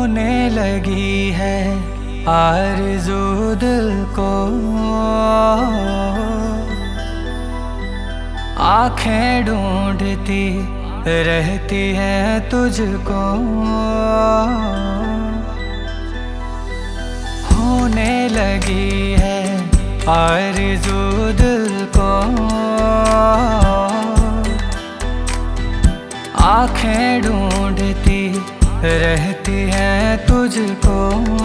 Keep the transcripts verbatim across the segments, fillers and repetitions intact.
होने लगी है आरज़ू दिल को, आँखें ढूंढती रहती हैं तुझको। होने लगी है आरज़ू दिल को, आँखें ढूंढती रहती हैं तुझको।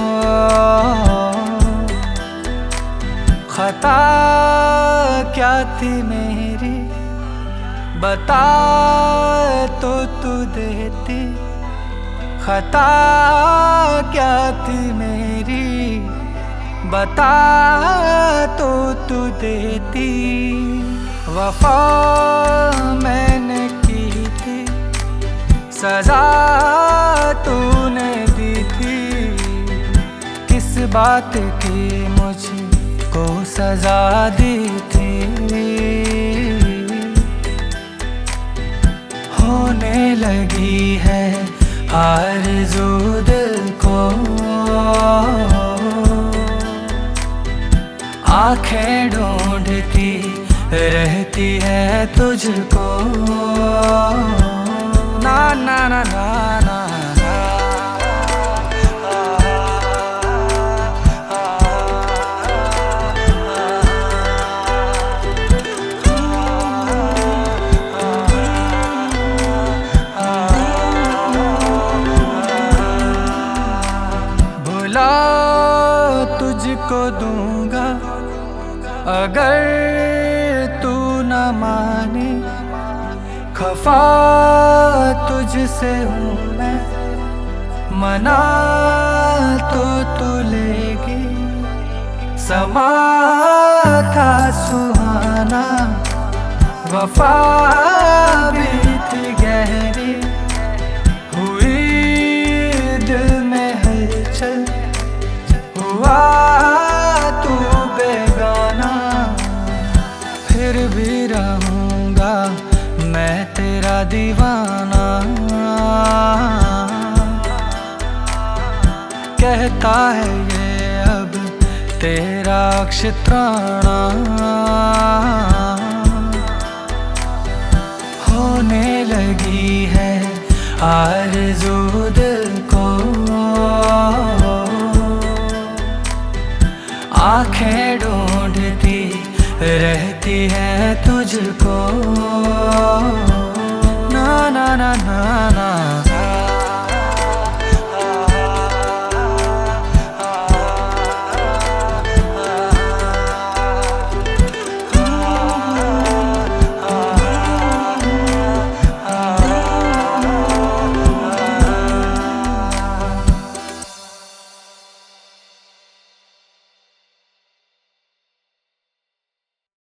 खता क्या थी मेरी बता तो तू देती, खता क्या थी मेरी बता तो तू देती। वफा मैंने की थी, सजा तूने दी थी, किस बात की मुझको सजा दी थी। होने लगी है आरज़ू दिल को, आँखें ढूंढती रहती है तुझको। ना ना ना ना ना भुला तुझको दूंगा अगर तू न माने, खफा तुझसे हूँ मैं मना तो तू लेगी। समा था सुहाना वफा भी थी गहरी, हुई दिल में हलचल हुआ तू बेगाना। फिर भी रहूँगा मैं तेरा दीवाना, कहता है ये अब तेरा अक्षत्राणा। होने लगी है आरज़ू दिल को, आँखें ढूंढती रहती है तुझको। ना ना ना ना ना